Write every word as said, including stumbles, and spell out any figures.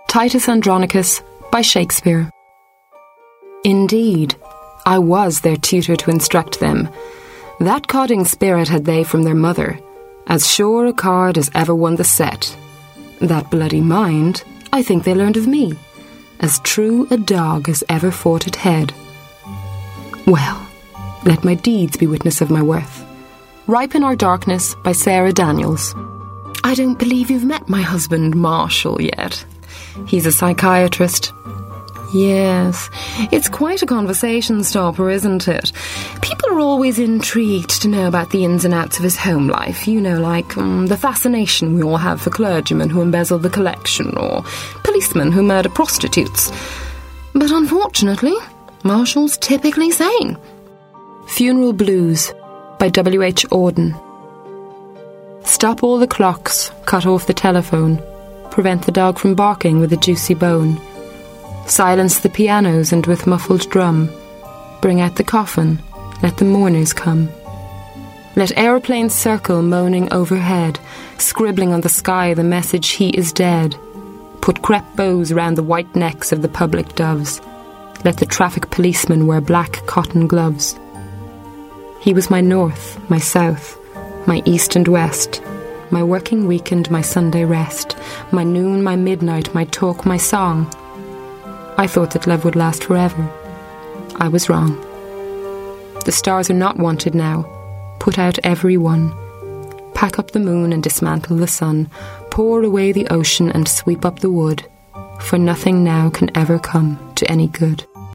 Titus Andronicus by Shakespeare. Indeed, I was their tutor to instruct them. That codding spirit had they from their mother, as sure a card as ever won the set. That bloody mind, I think they learned of me, as true a dog as ever fought at head. Well, let my deeds be witness of my worth. Ripen Our Darkness by Sarah Daniels. I don't believe you've met my husband, Marshall, yet. He's a psychiatrist. Yes, it's quite a conversation stopper, isn't it? People are always intrigued to know about the ins and outs of his home life. You know, like um, the fascination we all have for clergymen who embezzle the collection, or policemen who murder prostitutes. But unfortunately, Marshall's typically sane. Funeral Blues by W H Auden. Stop all the clocks, cut off the telephone, prevent the dog from barking with a juicy bone. Silence the pianos and with muffled drum, bring out the coffin, let the mourners come. Let aeroplanes circle moaning overhead, scribbling on the sky the message he is dead. Put crepe bows round the white necks of the public doves. Let the traffic policemen wear black cotton gloves. He was my north, my south, my east and west, my working week and my Sunday rest, my noon, my midnight, my talk, my song. I thought that love would last forever. I was wrong. The stars are not wanted now. Put out every one. Pack up the moon and dismantle the sun. Pour away the ocean and sweep up the wood. For nothing now can ever come to any good.